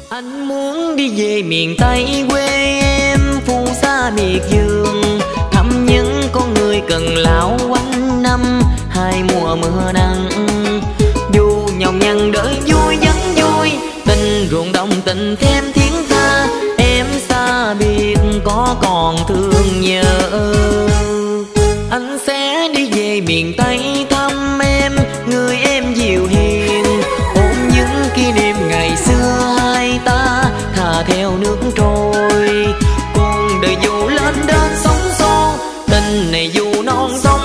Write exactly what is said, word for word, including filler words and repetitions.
Anh muốn đi về miền Tây quê em, phù sa miệt vườn, thăm những con người cần lão quanh năm hai mùa mưa nắng. Dù nhọc nhằn đời vui vẫn vui, tình ruộng đồng tình thêm tiếng tha. Em xa biệt có còn thương nhớ, anh sẽ đi về miền Tây thăm em, người em dịu hiền, ôm những kỷ niệm ngày xưa hai ta thả theo nước trôi. Con đời dù lên đến sóng xô, tình này dù non sông